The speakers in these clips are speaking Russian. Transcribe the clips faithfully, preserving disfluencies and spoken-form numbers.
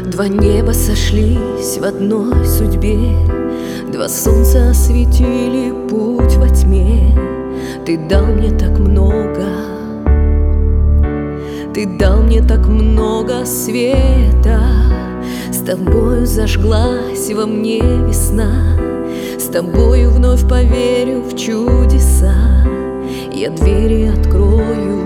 Два неба сошлись в одной судьбе, два солнца осветили путь во тьме. Ты дал мне так много, ты дал мне так много света. С тобою зажглась во мне весна, с тобою вновь поверю в чудеса. Я двери открою,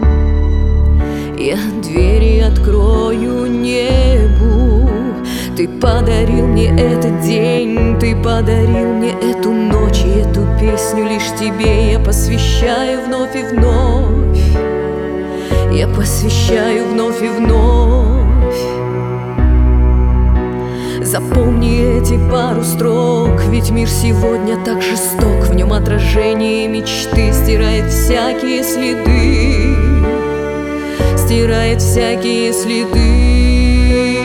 я двери открою небу. Ты подарил мне этот день, ты подарил мне эту ночь, и эту песню лишь тебе я посвящаю вновь и вновь. Я посвящаю вновь и вновь. Запомни эти пару строк, ведь мир сегодня так жесток. В нем отражение мечты стирает всякие следы, стирает всякие следы.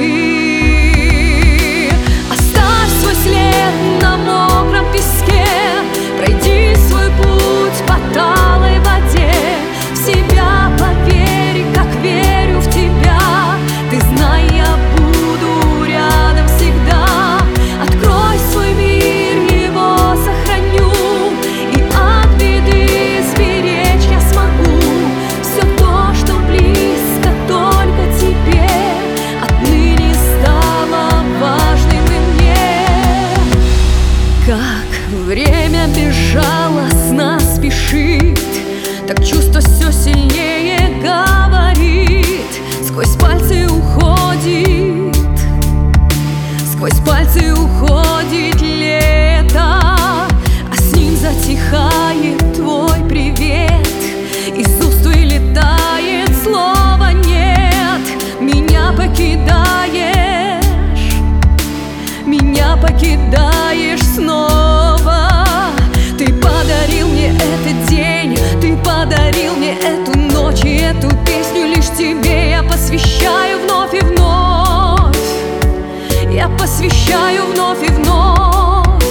Оставь свой след на мокром песке, пройди свой путь по талой воде. В себя поверь, как верю в тебя. Ты знай, я буду рядом всегда. Открой свой мир, его сохраню, и от беды сберечь я смогу. Все то, что близко только тебе, отныне стало важным и мне. Как время безжалостно спешит, так чувство все сильнее говорит. Сквозь пальцы уходит, сквозь пальцы уходит лето, а с ним затихает твой привет. Из уст вылетает слова нет. Меня покидаешь, меня покидаешь снова. Ты подарил мне этот день, ты подарил мне эту ночь, и эту песню лишь тебе я посвящаю вновь и вновь. Я посвящаю вновь и вновь.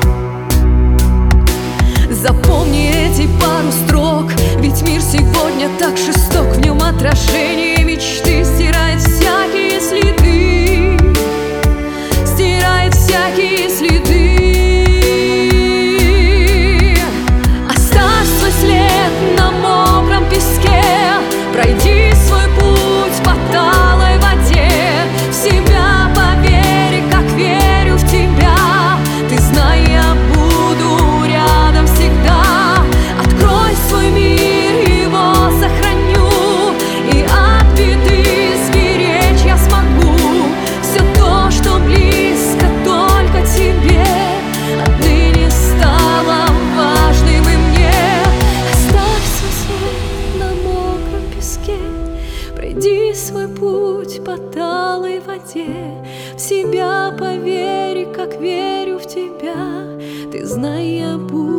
Запомни эти пару строк, ведь мир сегодня так жесток. В нем отражение мечты стирает всякие следы, стирает всякие следы. Оставь свой след на мокром песке, пройди свой путь по талой воде. В себя поверь, как верю в тебя. Ты знай, я буду рядом всегда. Открой свой мир, его сохраню, и от беды сберечь я смогу. Все то, что близко только тебе, отныне стало важным и мне. Оставь свой след на мокром песке, пройди свой путь по талой воде. В себя поверь, как верю в тебя. Ты знай, я буду